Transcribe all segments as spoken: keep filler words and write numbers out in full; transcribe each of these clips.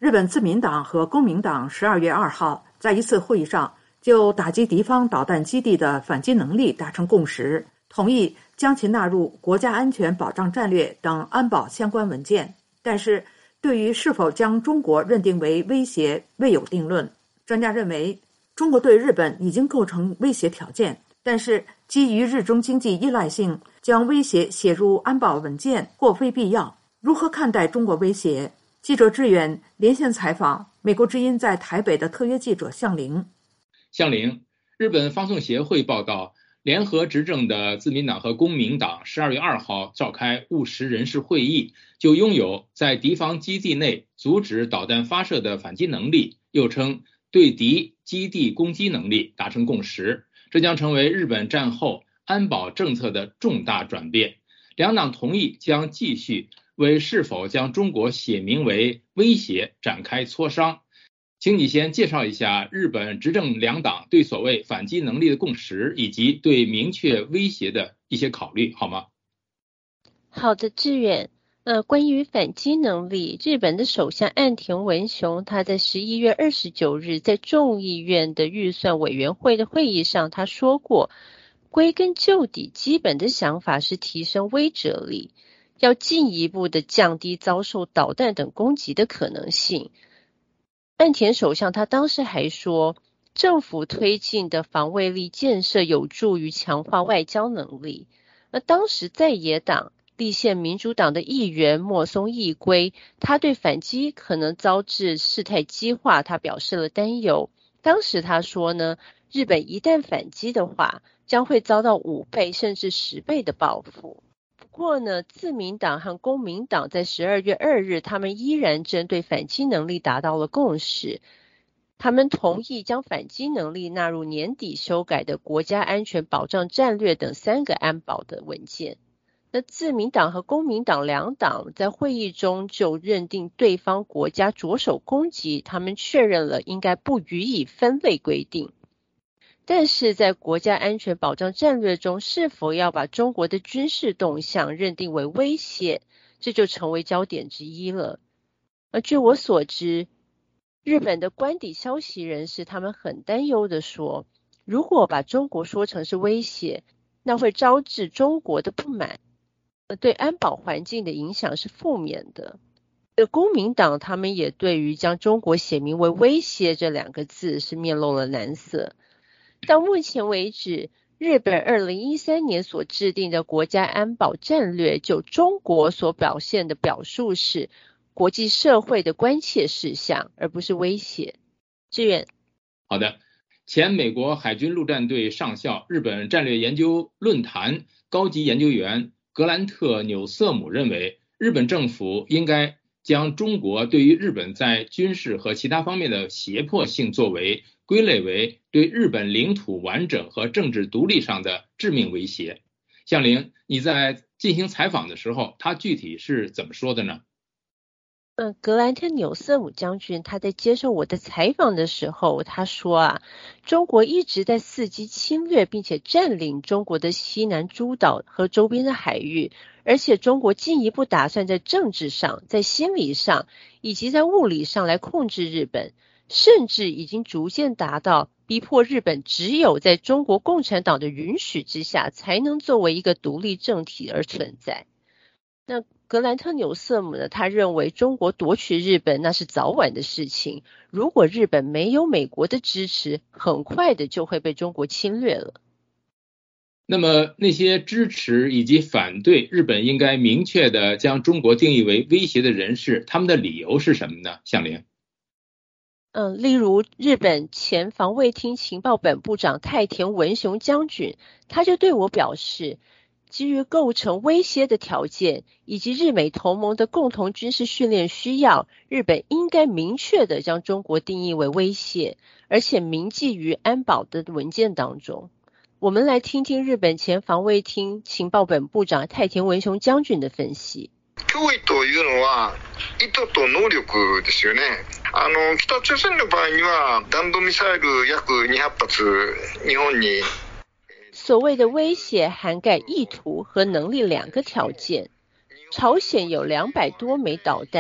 日本自民党和公民党十二月二号在一次会议上就打击敌方导弹基地的反击能力达成共识，同意将其纳入国家安全保障战略等安保相关文件。但是对于是否将中国认定为威胁未有定论。专家认为，中国对日本已经构成威胁条件，但是基于日中经济依赖性，将威胁写入安保文件或非必要。如何看待中国威胁？记者志远连线采访美国之音在台北的特约记者向凌。 向凌，日本放送协会报道，联合执政的自民党和公民党十二月二号召开务实人事会议，就拥有在敌方基地内阻止导弹发射的反击能力，又称对敌基地攻击能力达成共识，这将成为日本战后安保政策的重大转变。两党同意将继续为是否将中国写明为威胁展开磋商。请你先介绍一下日本执政两党对所谓反击能力的共识，以及对明确威胁的一些考虑，好吗？ 好的，志远。呃，关于反击能力，日本的首相岸田文雄他在十一月二十九日在众议院的预算委员会的会议上，他说过，归根究底，基本的想法是提升威慑力，要进一步的降低遭受导弹等攻击的可能性。岸田首相他当时还说，政府推进的防卫力建设有助于强化外交能力。那当时在野党立宪民主党的议员莫松义圭，他对反击可能遭致事态激化，他表示了担忧。当时他说呢，日本一旦反击的话，将会遭到五倍甚至十倍的报复。不过呢，自民党和公民党在十二月二日，他们依然针对反击能力达到了共识。他们同意将反击能力纳入年底修改的国家安全保障战略等三个安保的文件。那自民党和公民党两党在会议中就认定对方国家着手攻击，他们确认了应该不予以分类规定。但是在国家安全保障战略中，是否要把中国的军事动向认定为威胁，这就成为焦点之一了。而据我所知，日本的官邸消息人士他们很担忧地说，如果把中国说成是威胁，那会招致中国的不满，对安保环境的影响是负面的。公民党他们也对于将中国写明为威胁这两个字是面露了难色。到目前为止，日本二零一三年所制定的国家安保战略就中国所表现的表述是国际社会的关切事项，而不是威胁。志远。 好的。前美国海军陆战队上校、日本战略研究论坛高级研究员格兰特·纽瑟姆认为，日本政府应该将中国对于日本在军事和其他方面的胁迫性作为归类为对日本领土完整和政治独立上的致命威胁。向凌，你在进行采访的时候，他具体是怎么说的呢？ 嗯，格兰特·纽瑟姆将军他在接受我的采访的时候，他说啊，中国一直在伺机侵略并且占领中国的西南诸岛和周边的海域，而且中国进一步打算在政治上、在心理上以及在物理上来控制日本，甚至已经逐渐达到逼迫日本只有在中国共产党的允许之下才能作为一个独立政体而存在。那格兰特·纽瑟姆呢，他认为中国夺取日本那是早晚的事情，如果日本没有美国的支持，很快的就会被中国侵略了。 那么那些支持以及反对日本应该明确的将中国定义为威胁的人士，他们的理由是什么呢？向凌。 嗯，例如日本前防卫厅情报本部长太田文雄将军，他就对我表示，基于构成威胁的条件以及日美同盟的共同军事训练需要，日本应该明确的将中国定义为威胁，而且铭记于安保的文件当中。我们来听听日本前防卫厅情报本部长太田文雄将军的分析。 脅威というのは意図と能力ですよね。あの北朝鮮の場合には弾道ミサイル約にひゃく発日本に。 所谓的威胁涵盖意图和能力两个条件。朝鲜有两百多枚导弹，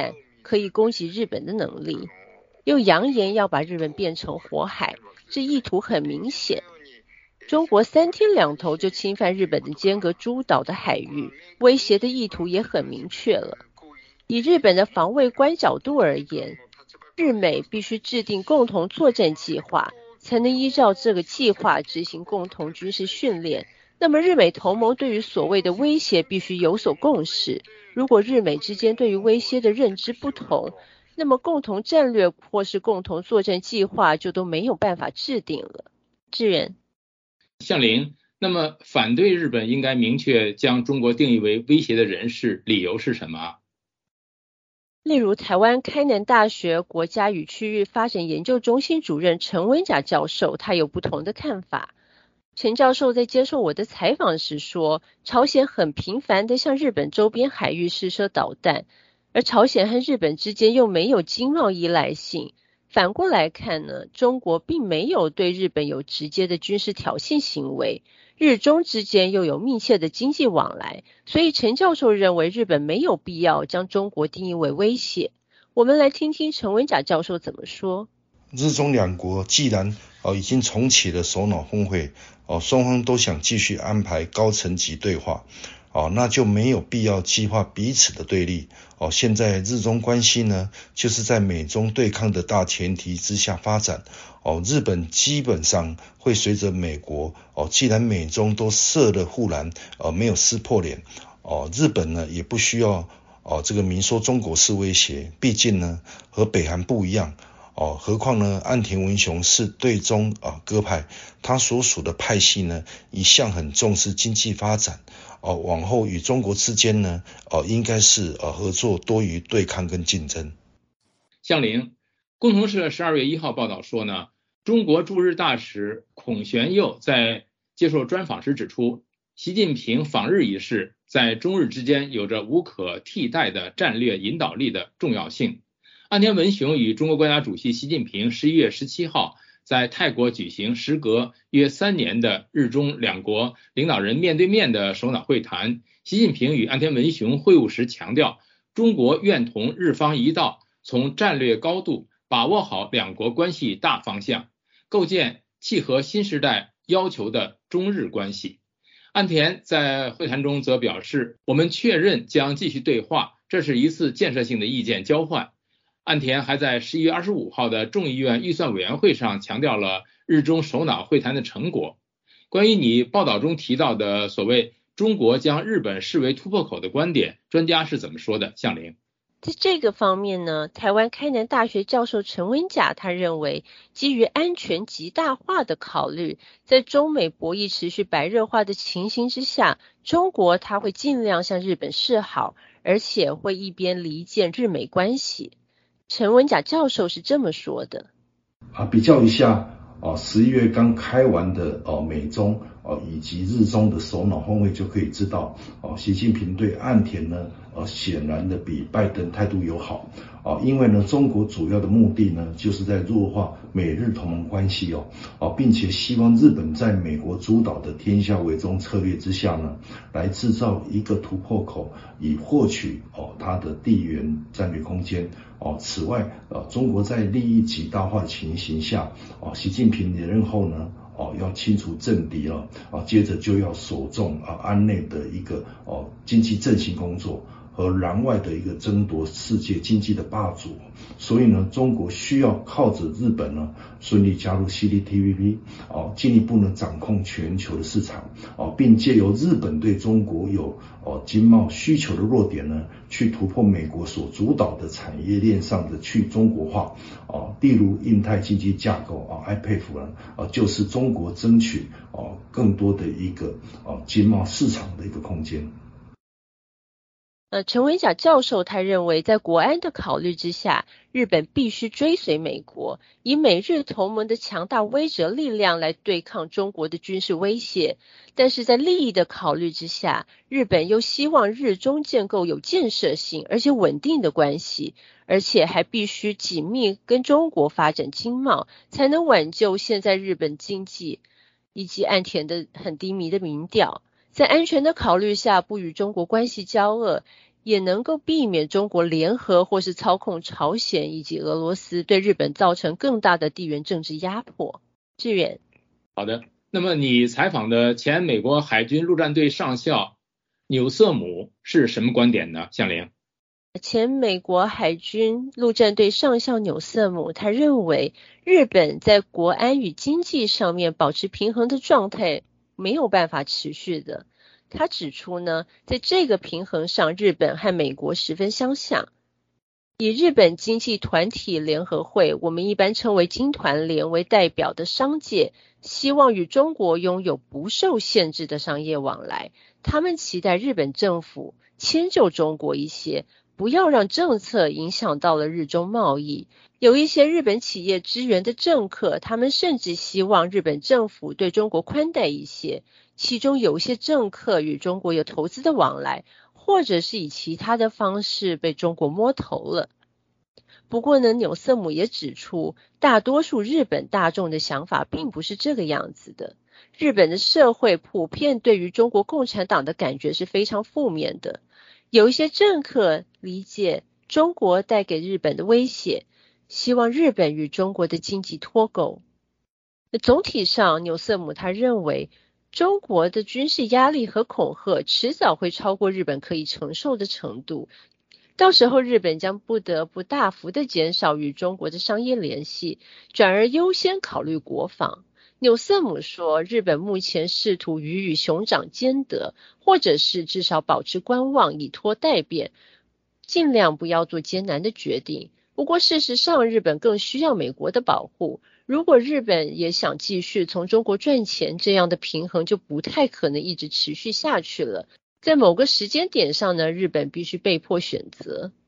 可以攻击日本的能力，又扬言要把日本变成火海，这意图很明显。中国三天两头就侵犯日本的尖阁诸岛的海域，威胁的意图也很明确了。以日本的防卫观角度而言，日美必须制定共同作战计划，才能依照这个计划执行共同军事训练。那么日美同盟对于所谓的威胁必须有所共识，如果日美之间对于威胁的认知不同，那么共同战略或是共同作战计划就都没有办法制定了。志远， 向林，那么反对日本应该明确将中国定义为威胁的人士，理由是什么？ 例如台湾开南大学国家与区域发展研究中心主任陈文甲教授，他有不同的看法。陈教授在接受我的采访时说，朝鲜很频繁地向日本周边海域试射导弹，而朝鲜和日本之间又没有经贸依赖性。反过来看呢，中国并没有对日本有直接的军事挑衅行为，日中之间又有密切的经济往来，所以陈教授认为日本没有必要将中国定义为威胁。我们来听听陈文甲教授怎么说。 日中两国既然哦已经重启了首脑峰会，哦双方都想继续安排高层级对话，哦那就没有必要激化彼此的对立。哦现在日中关系呢，就是在美中对抗的大前提之下发展。哦日本基本上会随着美国，哦既然美中都设了护栏，呃没有撕破脸，哦日本呢也不需要哦这个明说中国是威胁，毕竟呢和北韩不一样。哦，何况呢，岸田文雄是对中啊鸽派，他所属的派系呢，一向很重视经济发展。哦，往后与中国之间呢，哦应该是呃合作多于对抗跟竞争。 向林，共同社十二月一号报道说呢，中国驻日大使孔玄佑在接受专访时指出，习近平访日一事在中日之间有着无可替代的战略引导力的重要性。岸田文雄与中国国家主席习近平十一月十七号在泰国举行时隔约三年的日中两国领导人面对面的首脑会谈。习近平与岸田文雄会晤时强调，中国愿同日方一道，从战略高度把握好两国关系大方向，构建契合新时代要求的中日关系。岸田在会谈中则表示，我们确认将继续对话，这是一次建设性的意见交换。岸田还在十一月二十五号的众议院预算委员会上强调了日中首脑会谈的成果。关于你报道中提到的所谓中国将日本视为突破口的观点，专家是怎么说的？向林。 在这个方面呢，台湾开南大学教授陈文甲他认为，基于安全极大化的考虑，在中美博弈持续白热化的情形之下，中国他会尽量向日本示好，而且会一边离间日美关系。陈文甲教授是这么说的： 啊，比较一下哦，十一月刚开完的哦美中哦以及日中的首脑峰会就可以知道，哦习近平对岸田呢，呃显然的比拜登态度友好。哦，因为呢，中国主要的目的呢，就是在弱化美日同盟关系哦，哦，并且希望日本在美国主导的天下为中策略之下呢，来制造一个突破口，以获取哦它的地缘战略空间。哦，此外，呃，中国在利益极大化的情形下，哦，习近平连任后呢，哦，要清除政敌了，啊，接着就要首重啊安内的一个哦经济振兴工作。和攘外的一个争夺世界经济的霸主，所以呢，中国需要靠着日本呢顺利加入 C P T P P， 哦，进一步呢掌控全球的市场，哦，并借由日本对中国有哦经贸需求的弱点呢，去突破美国所主导的产业链上的去中国化，哦，例如印太经济架构啊 I P E F 呢，啊就是中国争取哦更多的一个哦经贸市场的一个空间。 呃，陈文甲教授他认为，在国安的考虑之下，日本必须追随美国，以美日同盟的强大威慑力量来对抗中国的军事威胁。但是在利益的考虑之下，日本又希望日中建构有建设性而且稳定的关系，而且还必须紧密跟中国发展经贸，才能挽救现在日本经济以及岸田的很低迷的民调。在安全的考虑下，不与中国关系交恶， 也能够避免中国联合或是操控朝鲜以及俄罗斯，对日本造成更大的地缘政治压迫。志远。 好的，那么你采访的前美国海军陆战队上校纽瑟姆是什么观点呢？向凌。 前美国海军陆战队上校纽瑟姆，他认为日本在国安与经济上面保持平衡的状态没有办法持续的。他指出呢，在这个平衡上，日本和美国十分相像。以日本经济团体联合会，我们一般称为经团联为代表的商界，希望与中国拥有不受限制的商业往来。他们期待日本政府迁就中国一些，不要让政策影响到了日中贸易。有一些日本企业支援的政客，他们甚至希望日本政府对中国宽待一些，其中有一些政客与中国有投资的往来，或者是以其他的方式被中国摸头了。不过呢，纽瑟姆也指出，大多数日本大众的想法并不是这个样子的。日本的社会普遍对于中国共产党的感觉是非常负面的。有一些政客理解中国带给日本的威胁，希望日本与中国的经济脱钩。总体上，纽瑟姆他认为，中国的军事压力和恐吓迟早会超过日本可以承受的程度，到时候日本将不得不大幅的减少与中国的商业联系，转而优先考虑国防。纽瑟姆说，日本目前试图鱼与熊掌兼得，或者是至少保持观望，以拖待变，尽量不要做艰难的决定。不过事实上，日本更需要美国的保护。如果日本也想继续从中国赚钱，这样的平衡就不太可能一直持续下去了。在某个时间点上呢，日本必须被迫选择。